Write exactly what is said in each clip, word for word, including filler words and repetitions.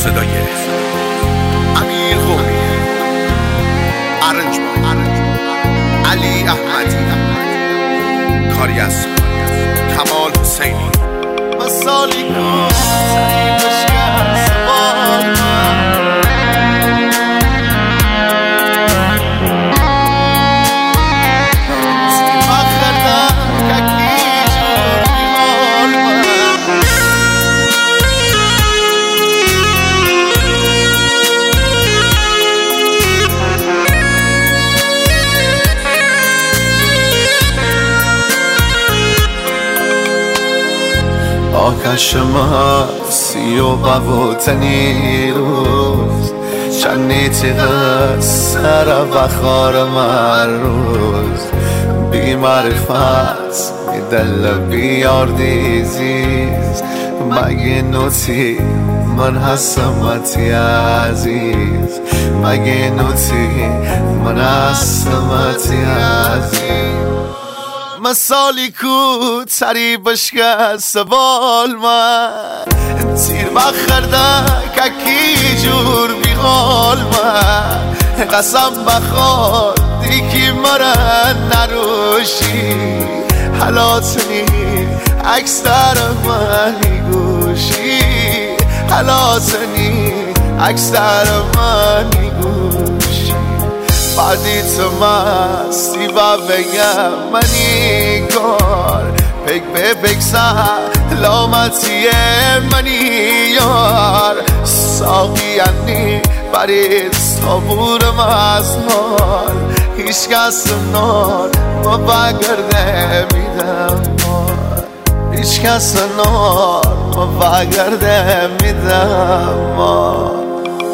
صدای امیر قومی، ارنجمان علی احمدی، کاری از کمال حسینی. مثالی کن سری بشکست بال آکش ما سی و قوتنی روز چنی تیغ سر بخار من روز بی معرفت بی دل بیار دیزیز مگه نوتی من هستمتی عزیز مگه نوتی من هستمتی عزیز. مثالی کو تری بشکست بال من تیر بخرده که جور بیغال من قسم بخور دیکی مرن نروشی حلاتنی عکس در منی گوشی حلاتنی عکس در منی گوشی بعدی تو مستی و بگم منی کار پک به پک سلامتی منی یار ساقی انی برید صبورم از حال هیچ کس نار ما بگرده میدم مار هیچ کس نار ما بگرده میدم مار.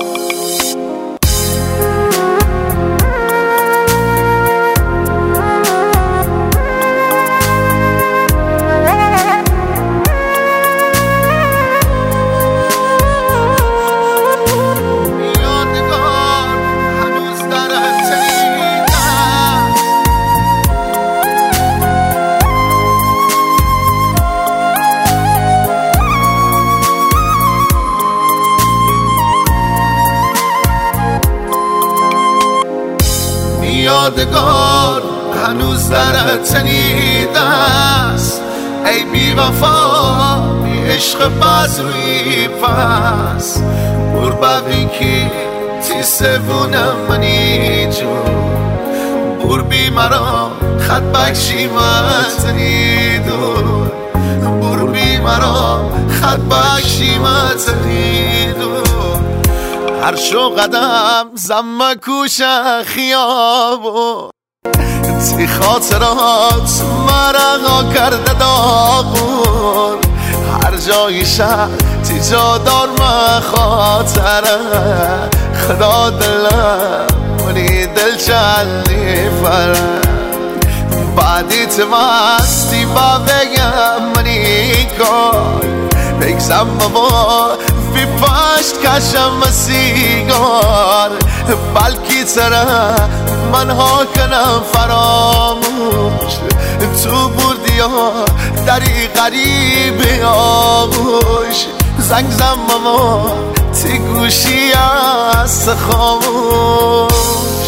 یادگار هنوز در تنیده است ای بی وفا بی عشق بازوی پس بور ببین که تی سبونم منی جون بور بی مرا خط بکشی متنی دور بور بی مرا خط بکشی متنی دور هر شو قدم زم کوش خیابون تی خاطرات مرا کرده داغون هر جای شهر تی جا دار من خاطره خدا دلم منی دل چلی فره بعدی تو مستی با بگم منی کار بگزم با بی پشت کشم سیگار بلکی تره من ها کنم فراموش تو بردی ها دری غریب آغوش زنگ زم ما تی گوشی است خاموش.